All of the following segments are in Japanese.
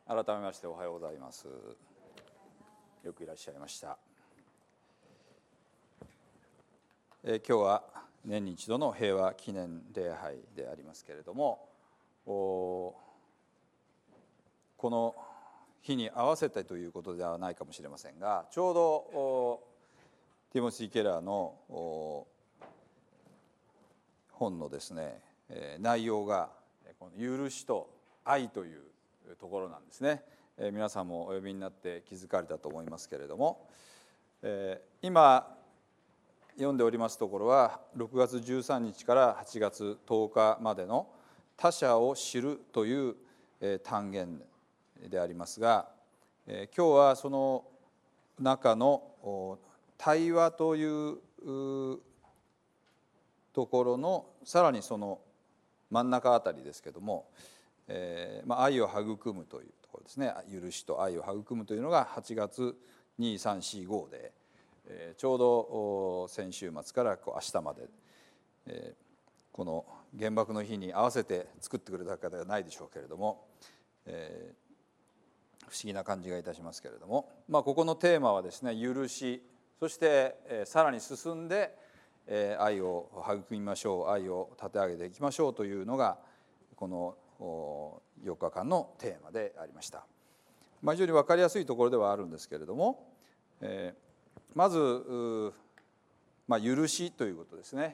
改めましておはようございます。よくいらっしゃいました。今日は年に一度の平和記念礼拝でありますけれども、この日に合わせてということではないかもしれませんが、ちょうどティモシー・ケラーの本のですね、内容がこの許しと愛というところなんですね。皆さんもお読みになって気づかれたと思いますけれども、今読んでおりますところは6月13日から8月10日までの他者を知るという単元でありますが、今日はその中の対話というところのさらにその真ん中あたりですけども、愛を育むというところですね。許しと愛を育むというのが8月2、3、4、5で、ちょうど先週末から明日まで、この原爆の日に合わせて作ってくれた方ではないでしょうけれども、不思議な感じがいたしますけれども、ここのテーマはですね、許し、そしてさらに進んで愛を育みましょう、愛を立て上げていきましょうというのがこの4日間のテーマでありました。非常に分かりやすいところではあるんですけれども、まず、許しということですね。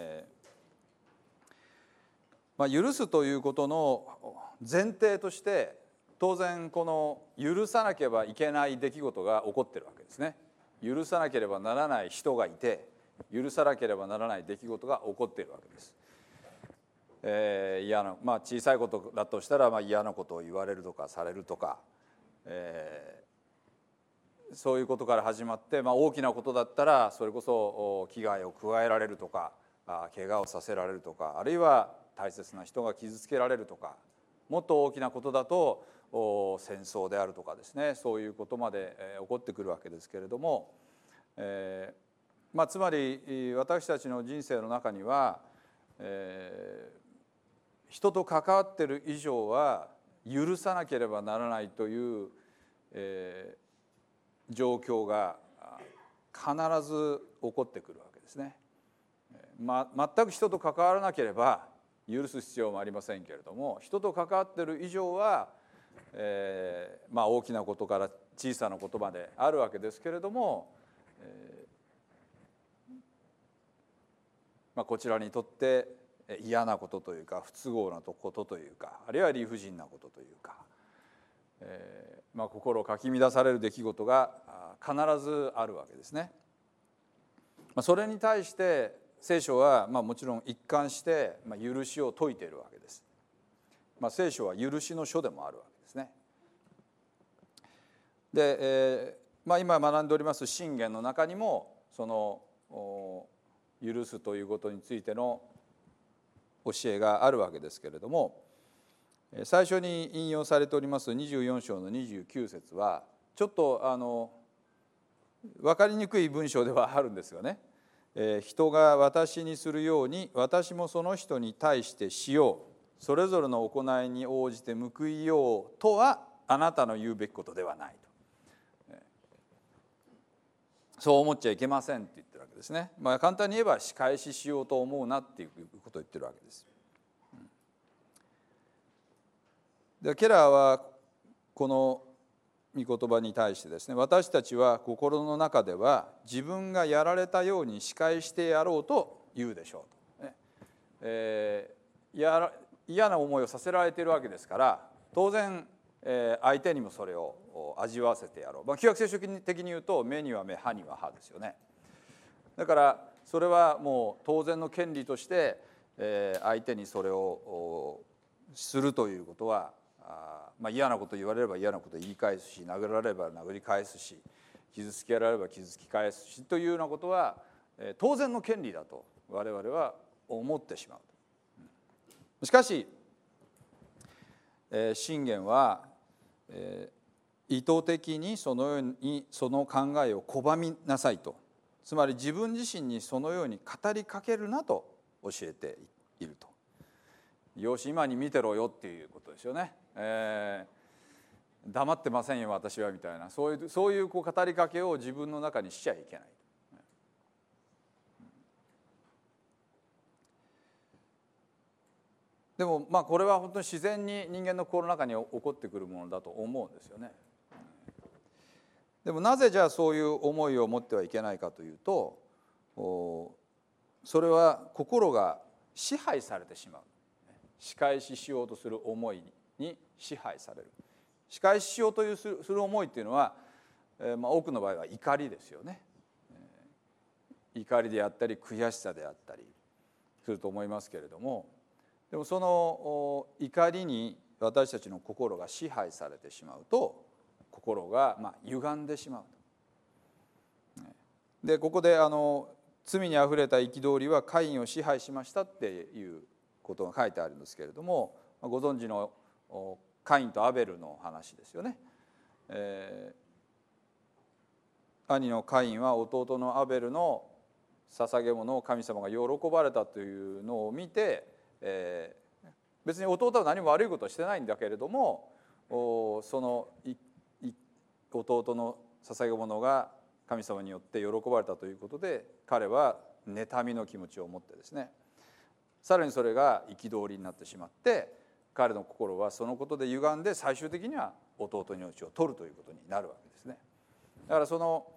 許すということの前提として当然この許さなければいけない出来事が起こっているわけですね。許さなければならない人がいて、許さなければならない出来事が起こっているわけです。小さいことだとしたら嫌なことを言われるとかされるとか、そういうことから始まって、大きなことだったらそれこそ危害を加えられるとか、怪我をさせられるとか、あるいは大切な人が傷つけられるとか、もっと大きなことだと戦争であるとかですね、そういうことまで起こってくるわけですけれども、つまり私たちの人生の中には、人と関わっている以上は許さなければならないという、状況が必ず起こってくるわけですね。全く人と関わらなければ許す必要もありませんけれども、人と関わっている以上は、大きなことから小さなことまであるわけですけれども、こちらにとって嫌なことというか不都合なことというか、あるいは理不尽なことというか、心をかき乱される出来事が必ずあるわけですね。それに対して聖書はもちろん一貫して許しを説いているわけです。聖書は許しの書でもあるわけですね。で、今学んでおります箴言の中にもその許すということについての教えがあるわけですけれども、最初に引用されております24章の29節はちょっと分かりにくい文章ではあるんですよね。人が私にするように私もその人に対してしよう、それぞれの行いに応じて報いようとはあなたの言うべきことではないと、そう思っちゃいけませんって言ってるわけですね。簡単に言えば仕返ししようと思うなっていうことを言ってるわけです。でケラーはこの御言葉に対してですね、私たちは心の中では自分がやられたように仕返してやろうと言うでしょうと、嫌な思いをさせられているわけですから、当然相手にもそれを味わわせてやろう。旧約聖書的に言うと目には目歯には歯ですよね。だからそれはもう当然の権利として相手にそれをするということは、嫌なこと言われれば嫌なこと言い返すし、殴られれば殴り返すし、傷つけられれば傷つき返すしというようなことは当然の権利だと我々は思ってしまう。しかし箴言は意図的にそのようにその考えを拒みなさいと、つまり自分自身にそのように語りかけるなと教えていると。よし今に見てろよっていうことですよね。 黙ってませんよ私はみたいな、そういうこう語りかけを自分の中にしちゃいけない。でもこれは本当に自然に人間の心の中に起こってくるものだと思うんですよね。でもなぜじゃあそういう思いを持ってはいけないかというと、それは心が支配されてしまう。仕返ししようとする思いに支配される。仕返ししようとする思いっていうのは、多くの場合は怒りですよね。怒りであったり悔しさであったりすると思いますけれども、でもその怒りに私たちの心が支配されてしまうと、心が歪んでしまうと。でここで罪にあふれた憤りはカインを支配しましたっていうことが書いてあるんですけれども、ご存知のカインとアベルの話ですよね。兄のカインは弟のアベルの捧げ物を神様が喜ばれたというのを見て、別に弟は何も悪いことをしてないんだけれども、その弟の捧げ物が神様によって喜ばれたということで、彼は妬みの気持ちを持ってですね、さらにそれが憤りになってしまって、彼の心はそのことで歪んで、最終的には弟の命を取るということになるわけですね。だから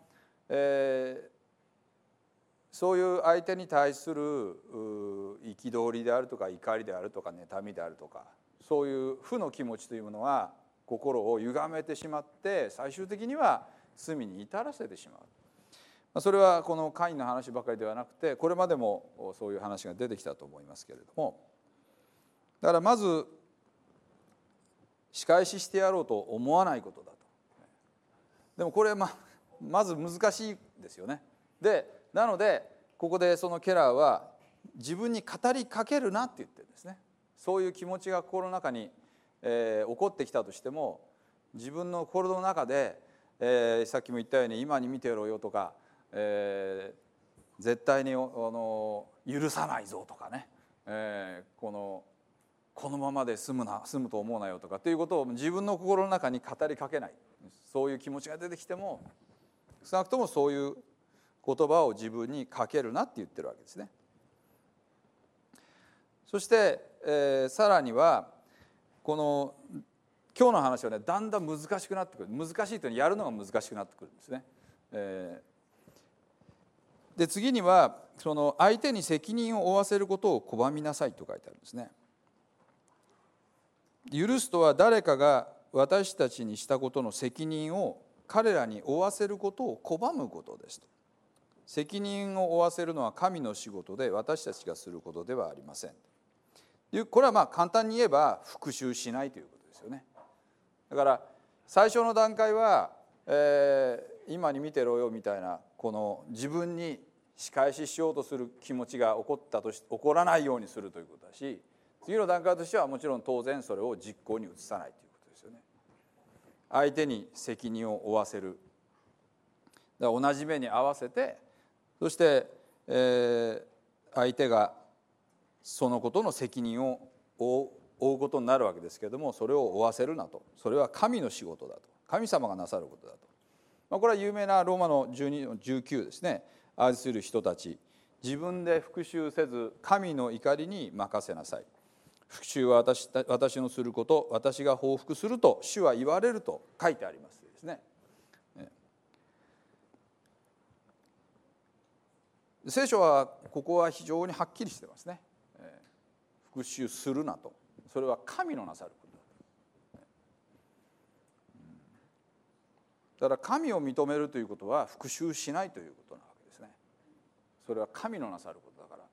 そういう相手に対する憤りであるとか怒りであるとか妬みであるとか、そういう負の気持ちというものは心を歪めてしまって、最終的には罪に至らせてしまう。それはこのカインの話ばかりではなくて、これまでもそういう話が出てきたと思いますけれども、だからまず仕返ししてやろうと思わないことだと。でもこれはまず難しいですよね。なのでここでそのケラーは自分に語りかけるなって言ってるんですね。そういう気持ちが心の中に、起こってきたとしても、自分の心の中で、さっきも言ったように今に見てろよとか、絶対に許さないぞとかね、このままで済むと思うなよとかっていうことを自分の心の中に語りかけない。そういう気持ちが出てきても、少なくともそういう言葉を自分にかけるなって言ってるわけですね。そして、さらにはこの今日の話はね、だんだん難しくなってくる。難しいというのはやるのが難しくなってくるんですね。で次にはその相手に責任を負わせることを拒みなさいと書いてあるんですね。許すとは誰かが私たちにしたことの責任を彼らに負わせることを拒むことですと。責任を負わせるのは神の仕事で、私たちがすることではありません。これは簡単に言えば復讐しないということですよね。だから最初の段階は、今に見てろよみたいな、この自分に仕返ししようとする気持ちが起こらないようにするということだし、次の段階としてはもちろん当然それを実行に移さないということですよね。相手に責任を負わせる。だから同じ目に合わせて、そして、相手がそのことの責任を負うことになるわけですけれども、それを負わせるなと。それは神の仕事だと。神様がなさることだと。これは有名なローマの12の19ですね。愛する人たち、自分で復讐せず神の怒りに任せなさい。復讐は私のすること、私が報復すると主は言われると書いてありますですね。聖書はここは非常にはっきりしてますね。復讐するなと。それは神のなさることだ。だから神を認めるということは復讐しないということなわけですね。それは神のなさることだから。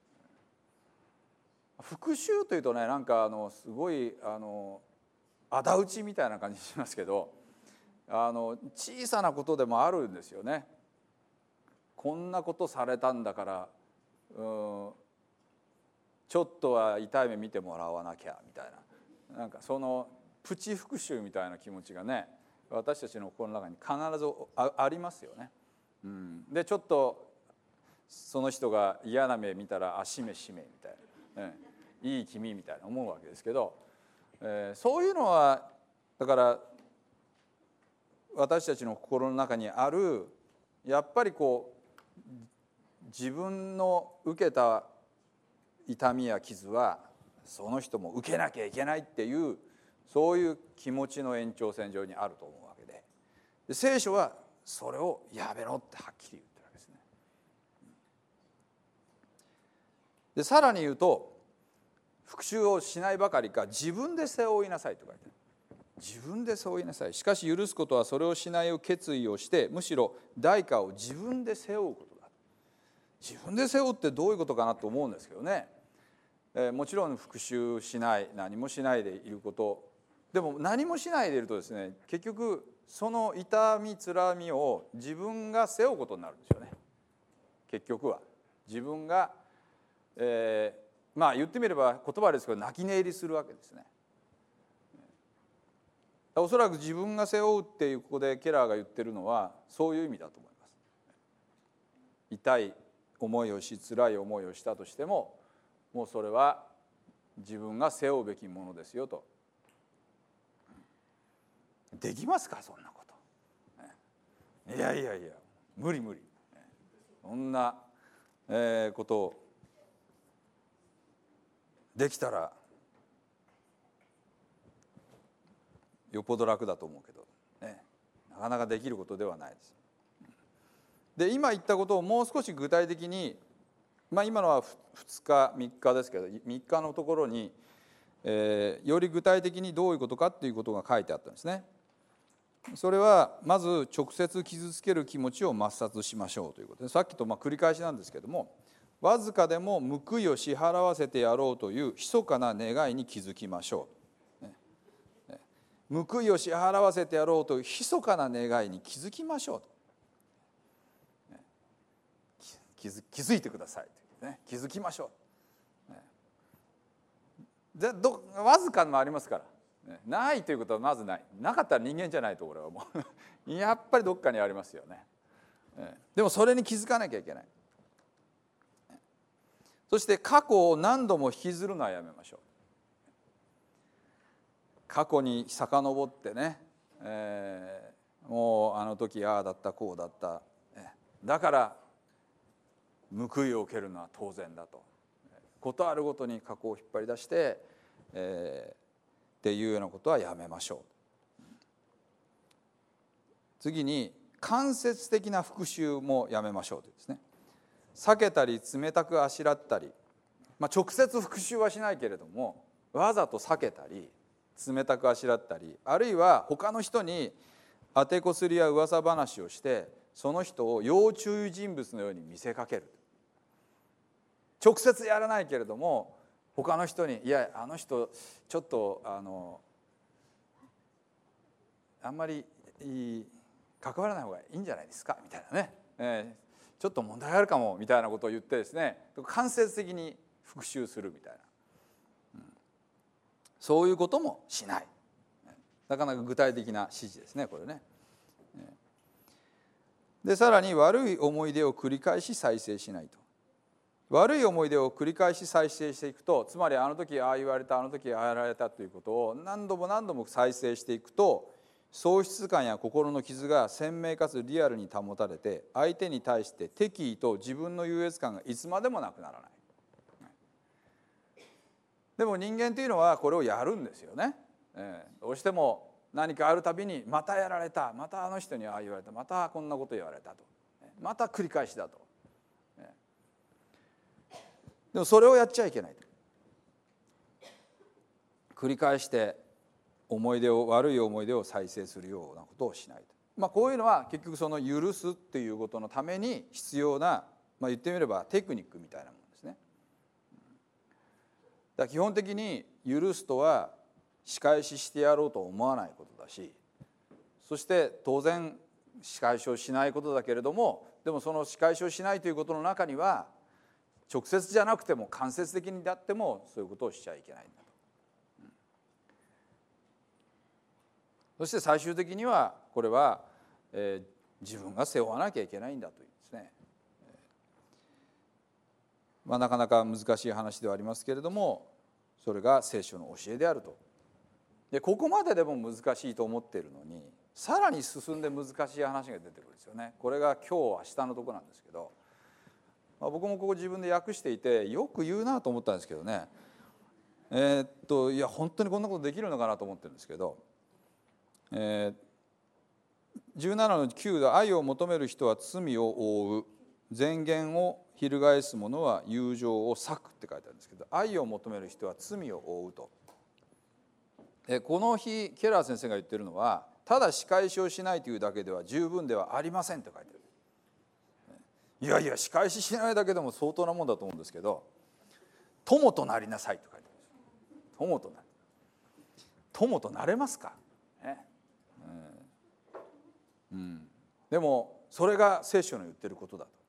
復讐というとね、なんかすごい仇討ちみたいな感じしますけど、小さなことでもあるんですよね。こんなことされたんだから、ちょっとは痛い目見てもらわなきゃみたいな、なんかそのプチ復讐みたいな気持ちがね、私たちの心の中に必ず ありますよね。でちょっとその人が嫌な目見たら、しめしめみたいな、いい君みたいな思うわけですけど、そういうのはだから私たちの心の中にあるやっぱり自分の受けた痛みや傷はその人も受けなきゃいけないっていうそういう気持ちの延長線上にあると思うわけで、聖書はそれをやめろってはっきり言ってるわけですね。でさらに言うと、復讐をしないばかりか自分で背負いなさいと書いてある。自分で背負いなさい。しかし許すことはそれをしない決意をして、むしろ代価を自分で背負うことだ。自分で背負うってどういうことかなと思うんですけどね。もちろん復讐しない、何もしないでいること、でも何もしないでいるとですね、結局その痛みつらみを自分が背負うことになるんですよね。結局は自分が、言ってみれば言葉ですけど泣き寝入りするわけですね。おそらく自分が背負うっていうここでケラーが言ってるのはそういう意味だと思います。痛い思いをし、辛い思いをしたとしても、もうそれは自分が背負うべきものですよと。できますかそんなこと。いや無理。そんなことをできたらよっぽど楽だと思うけど、ね、なかなかできることではないです。で今言ったことをもう少し具体的に、今のは2日3日ですけど、3日のところに、より具体的にどういうことかっていうことが書いてあったんですね。それはまず直接傷つける気持ちを抹殺しましょうということで、さっきと繰り返しなんですけども、わずかでも報いを支払わせてやろうという密かな願いに気づきましょう。報いを支払わせてやろうという密かな願いに気づきましょうと。気づいてくださいと、気づきましょう。わずかもありますから、ないということはまずない。なかったら人間じゃないと、俺はもうやっぱりどっかにありますよね。でもそれに気づかなきゃいけない。そして過去を何度も引きずるのはやめましょう。過去に遡ってね、もうあの時ああだったこうだった、だから報いを受けるのは当然だと、ことあるごとに過去を引っ張り出して、っていうようなことはやめましょう。次に間接的な復讐もやめましょうというですね。避けたり冷たくあしらったり、直接復讐はしないけれどもわざと避けたり冷たくあしらったり、あるいは他の人に当てこすりや噂話をしてその人を要注意人物のように見せかける。直接やらないけれども他の人に、いやあの人ちょっとあんまり関わらない方がいいんじゃないですかみたいなね、ちょっと問題あるかもみたいなことを言ってですね、間接的に復讐するみたいな、そういうこともしない。なかなか具体的な指示ですね、これね。でさらに悪い思い出を繰り返し再生しないと。悪い思い出を繰り返し再生していくと、つまりあの時ああ言われた、あの時ああやられたということを何度も再生していくと、喪失感や心の傷が鮮明かつリアルに保たれて、相手に対して敵意と自分の優越感がいつまでもなくならない。でも人間というのはこれをやるんですよね。どうしても何かあるたびにまたやられた、またあの人にああ言われた、またこんなこと言われたと、また繰り返しだと。でもそれをやっちゃいけない。繰り返して悪い思い出を再生するようなことをしないと。こういうのは結局その許すっていうことのために必要な、言ってみればテクニックみたいなものですね。だから基本的に許すとは仕返ししてやろうと思わないことだし、そして当然仕返しをしないことだけれども、でもその仕返しをしないということの中には直接じゃなくても間接的にだってもそういうことをしちゃいけないんだと。そして最終的にはこれは、自分が背負わなきゃいけないんだというですね、なかなか難しい話ではありますけれども、それが聖書の教えであると。でここまででも難しいと思っているのに、 さらに進んで難しい話が出てくるんですよね。これが今日明日のところなんですけど、僕もここ自分で訳していてよく言うなと思ったんですけどね、いや本当にこんなことできるのかなと思ってるんですけど、17の9で愛を求める人は罪を負う、前言を翻す者は友情を割くって書いてあるんですけど、愛を求める人は罪を負うと。この日ケラー先生が言ってるのは、ただ仕返しをしないというだけでは十分ではありませんって書いてる。いやいや仕返ししないだけでも相当なもんだと思うんですけど、友となりなさいと書いてある。友となる。友となれますか、ね、でもそれが聖書の言ってることだと。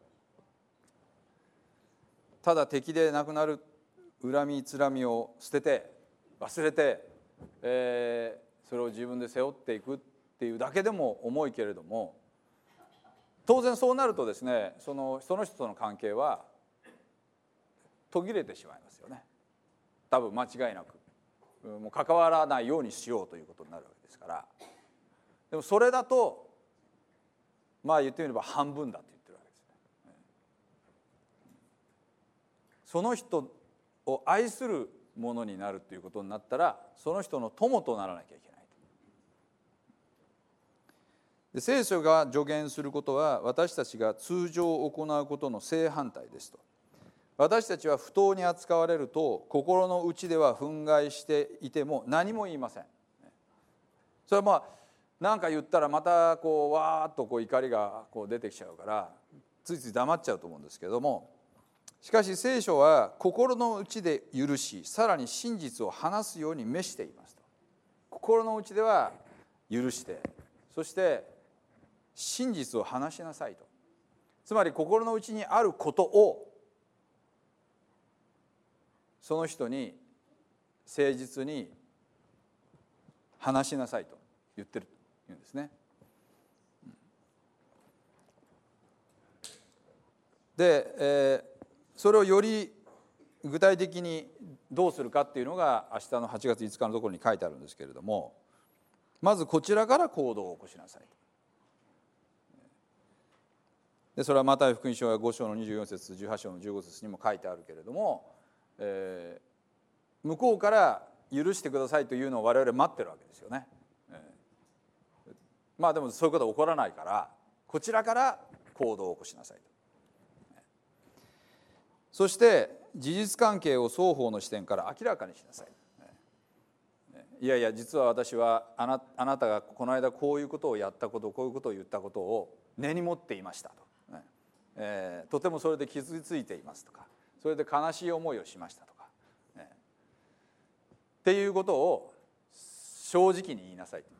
ただ敵でなくなる恨みつらみを捨てて忘れて、それを自分で背負っていくっていうだけでも重いけれども、当然そうなるとですね、その人との関係は途切れてしまいますよね。多分間違いなくもう関わらないようにしようということになるわけですから。でもそれだとまあ言ってみれば半分だと言ってるわけですね。その人を愛するものになるということになったら、その人の友とならなきゃいけない。で聖書が助言することは私たちが通常行うことの正反対ですと。私たちは不当に扱われると心の内では憤慨していても何も言いません。それはまあ何か言ったらまたこうわーっとこう怒りがこう出てきちゃうからついつい黙っちゃうと思うんですけれども、しかし聖書は心の内で許し、さらに真実を話すように召していますと。心の内では許して、そして真実を話しなさいと。つまり心の内にあることをその人に誠実に話しなさいと言ってるというんですね。で、それをより具体的にどうするかっていうのが明日の8月5日のところに書いてあるんですけれども、まずこちらから行動を起こしなさいと。でそれはマタイ福音書や5章の24節18章の15節にも書いてあるけれども、向こうから許してくださいというのを我々待ってるわけですよね。まあでもそういうことは起こらないからこちらから行動を起こしなさいと。そして事実関係を双方の視点から明らかにしなさい。いやいや実は私はあなたがこの間こういうことをやったこと、こういうことを言ったことを根に持っていましたと、とてもそれで傷ついていますとか、それで悲しい思いをしましたとか、っていうことを正直に言いなさい。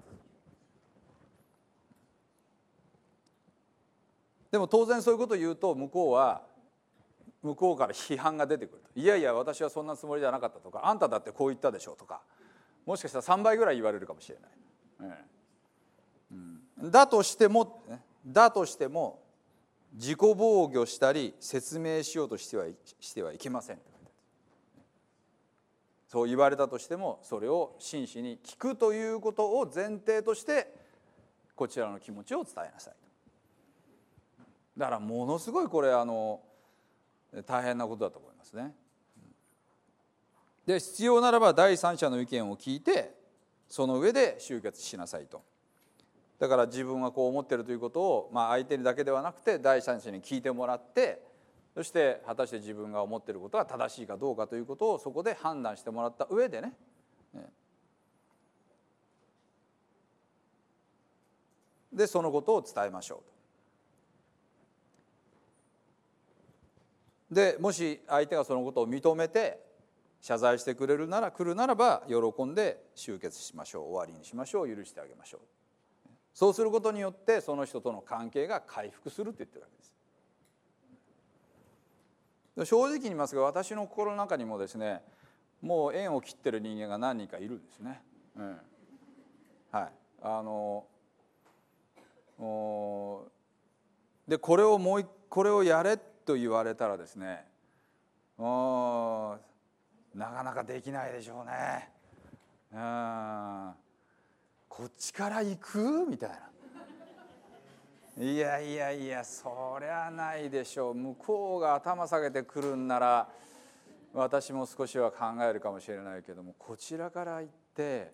でも当然そういうことを言うと向こうから批判が出てくると。いやいや私はそんなつもりじゃなかったとか、あんただってこう言ったでしょとか、もしかしたら3倍ぐらい言われるかもしれない、だとしても自己防御したり説明しようとしてはいけません。そう言われたとしてもそれを真摯に聞くということを前提としてこちらの気持ちを伝えなさい。だからものすごいこれ大変なことだと思いますね。で必要ならば第三者の意見を聞いてその上で終結しなさいと。だから自分はこう思っているということを、相手にだけではなくて第三者に聞いてもらって、そして果たして自分が思っていることが正しいかどうかということをそこで判断してもらった上でね、でそのことを伝えましょうと。でもし相手がそのことを認めて謝罪してくれるなら来るならば喜んで終結しましょう、終わりにしましょう、許してあげましょう。そうすることによってその人との関係が回復すると言ってるわけです。正直に言いますが私の心の中にもですね、もう縁を切ってる人間が何人かいるんですね。はい。でこれをやれと言われたらですね、なかなかできないでしょうね。 こっちから行くみたいな、いやいやいやそりゃないでしょう、向こうが頭下げてくるんなら私も少しは考えるかもしれないけども、こちらから行って、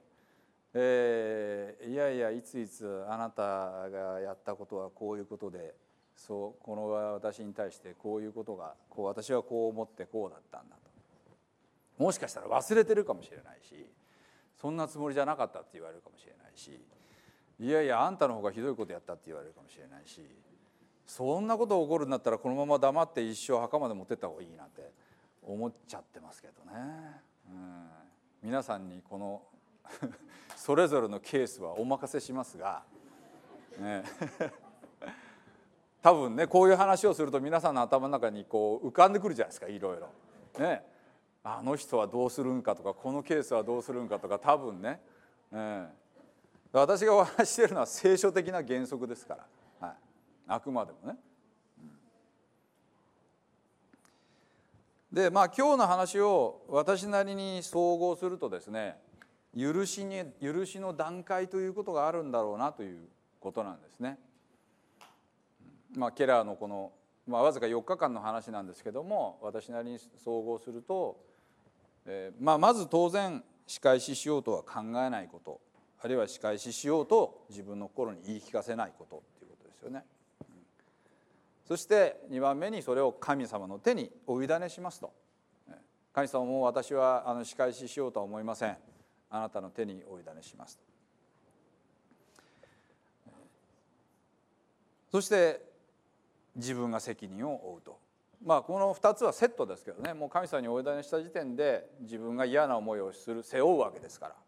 いやいやいついつあなたがやったことはこういうことで、そうこの私に対してこういうことがこう私はこう思ってこうだったんだと、もしかしたら忘れてるかもしれないし、そんなつもりじゃなかったって言われるかもしれないし、いやいやあんたの方がひどいことやったって言われるかもしれないし、そんなこと起こるんだったらこのまま黙って一生墓まで持ってった方がいいなんて思っちゃってますけどね。皆さんにこのそれぞれのケースはお任せしますが、ね、多分ねこういう話をすると皆さんの頭の中にこう浮かんでくるじゃないですか、いろいろね。あの人はどうするんかとか、このケースはどうするんかとか、多分ね、私がお話ししているのは聖書的な原則ですから、はい、あくまでもね。で今日の話を私なりに総合するとですね、許しの段階ということがあるんだろうなということなんですね。ケラーのこの、わずか4日間の話なんですけども、私なりに総合すると、まず当然仕返ししようとは考えないこと、あるいは仕返ししようと自分の心に言い聞かせないことっていうことですよね。そして2番目にそれを神様の手にお委ねしますと。神様も私は仕返ししようとは思いません、あなたの手にお委ねしますと。そして自分が責任を負うと。この2つはセットですけどね、もう神様にお委ねした時点で自分が嫌な思いを背負うわけですから。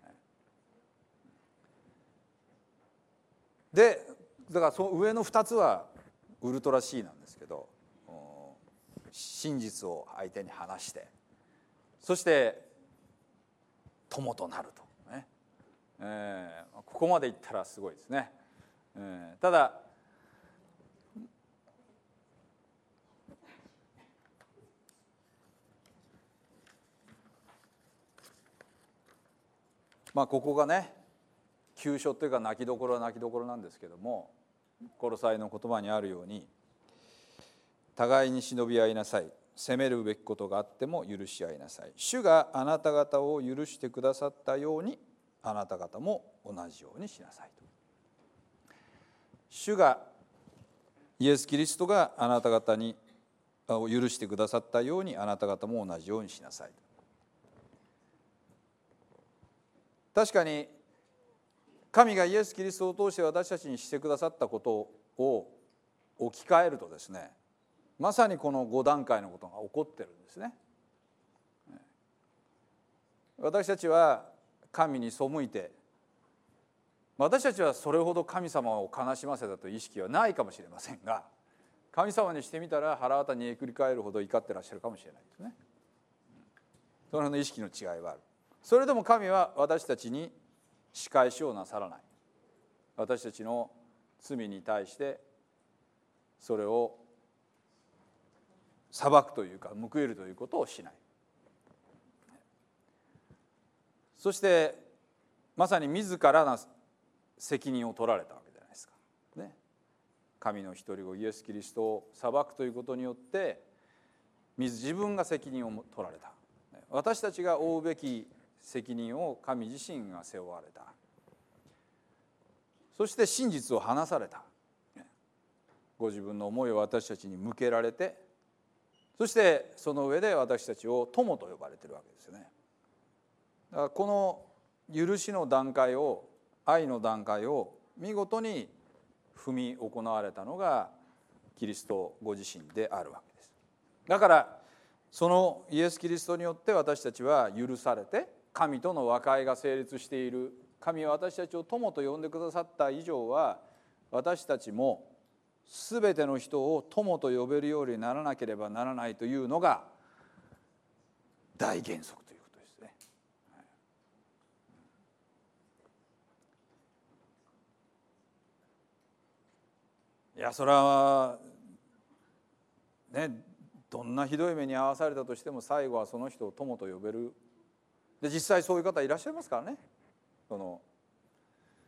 でだからその上の2つはウルトラ C なんですけど、真実を相手に話して、そして友となるとね、ここまでいったらすごいですね。ただここがね急所というか泣きどころは泣きどころなんですけども、コロサイの言葉にあるように、互いに忍び合いなさい、責めるべきことがあっても許し合いなさい、主があなた方を許してくださったようにあなた方も同じようにしなさいと。主がイエス・キリストがあなた方にを許してくださったようにあなた方も同じようにしなさいと。確かに神がイエス・キリストを通して私たちにしてくださったことを置き換えるとですね、まさにこの5段階のことが起こってるんですね。私たちは神に背いて、私たちはそれほど神様を悲しませたという意識はないかもしれませんが、神様にしてみたら腹渡にえくり返るほど怒ってらっしゃるかもしれないですね。その辺の意識の違いはある。それでも神は私たちに仕返しをなさらない。私たちの罪に対してそれを裁くというか報いるということをしない。そしてまさに自らな責任を取られたわけじゃないですか、ね、神の一人子イエス・キリストを裁くということによって自分が責任を取られた。私たちが負うべき責任を神自身が背負われた。そして真実を話された。ご自分の思いを私たちに向けられて、そしてその上で私たちを友と呼ばれているわけですよね。だからこの許しの段階を、愛の段階を見事に踏み行われたのがキリストご自身であるわけです。だからそのイエス・キリストによって私たちは許されて、神との和解が成立している。神は私たちを友と呼んでくださった以上は、私たちも全ての人を友と呼べるようにならなければならないというのが大原則ということですね。いやそれはね、どんなひどい目に遭わされたとしても最後はその人を友と呼べる。で実際そういう方いらっしゃいますからね。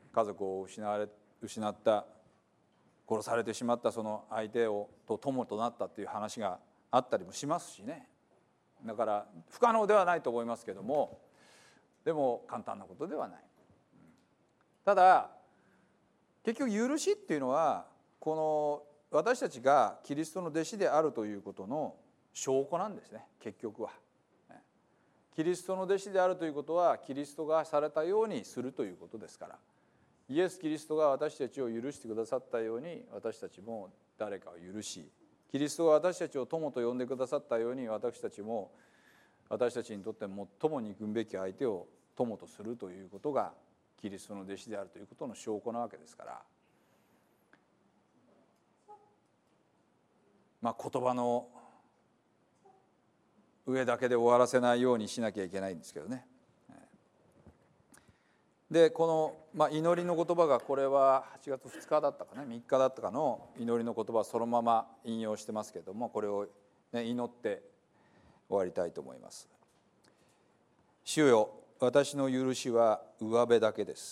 家族を失った殺されてしまったその相手と友となったっていう話があったりもしますしね。だから不可能ではないと思いますけども、でも簡単なことではない。ただ結局許しっていうのはこの私たちがキリストの弟子であるということの証拠なんですね。結局はキリストの弟子であるということはキリストがされたようにするということですから、イエス・キリストが私たちを許してくださったように私たちも誰かを許し、キリストが私たちを友と呼んでくださったように私たちも私たちにとって最も憎むべき相手を友とするということがキリストの弟子であるということの証拠なわけですから、言葉の上だけで終わらせないようにしなきゃいけないんですけどね。でこの、祈りの言葉が、これは8月2日だったかね、3日だったかの祈りの言葉をそのまま引用してますけれども、これを、祈って終わりたいと思います。主よ、私の許しは上辺だけです。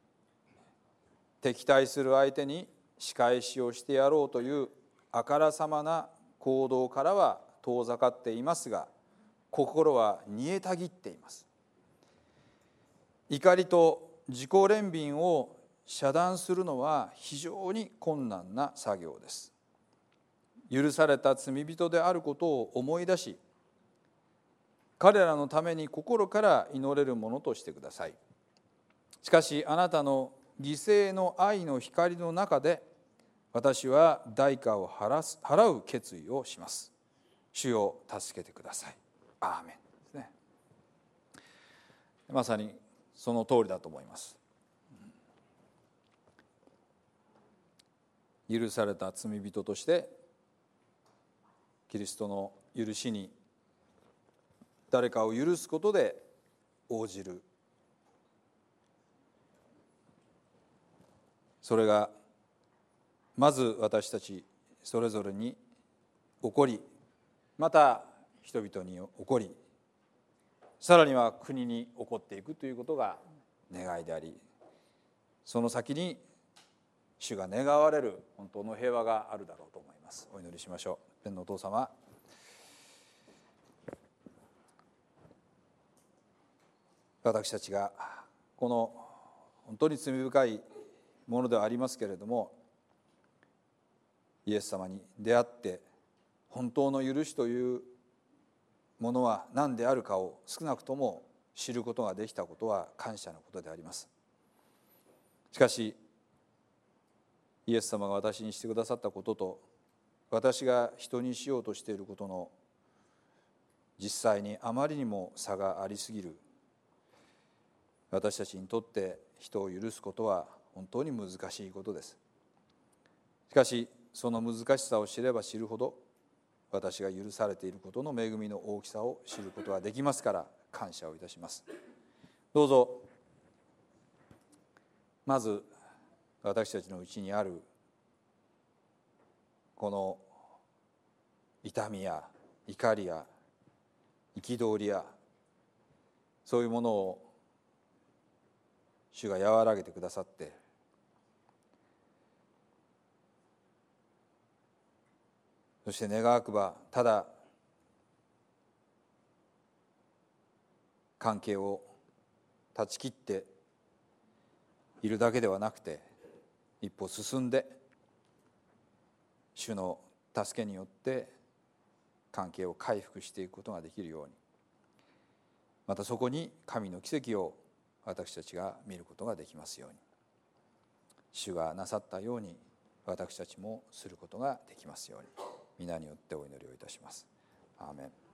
敵対する相手に仕返しをしてやろうというあからさまな行動からは遠ざかっていますが、心は煮えたぎっています。怒りと自己憐憫を遮断するのは非常に困難な作業です。許された罪人であることを思い出し、彼らのために心から祈れるものとしてください。しかしあなたの犠牲の愛の光の中で、私は代価を払う決意をします。主よ、助けてください。アーメンですね。まさにその通りだと思います。許された罪人としてキリストの許しに誰かを許すことで応じる、それがまず私たちそれぞれに起こり、また人々に起こり、さらには国に起こっていくということが願いであり、その先に主が願われる本当の平和があるだろうと思います。お祈りしましょう。天のお父様、私たちがこの本当に罪深いものではありますけれども、イエス様に出会って本当の許しというものは何であるかを少なくとも知ることができたことは感謝のことであります。しかしイエス様が私にしてくださったことと、私が人にしようとしていることの実際にあまりにも差がありすぎる。私たちにとって人を許すことは本当に難しいことです。しかしその難しさを知れば知るほど、私が許されていることの恵みの大きさを知ることができますから、感謝をいたします。どうぞまず私たちのうちにあるこの痛みや怒りや憤りや、そういうものを主が和らげてくださって、そして願わくばただ関係を断ち切っているだけではなくて、一歩進んで主の助けによって関係を回復していくことができるように、またそこに神の奇跡を私たちが見ることができますように、主がなさったように私たちもすることができますように、皆によってお祈りをいたします。アーメン。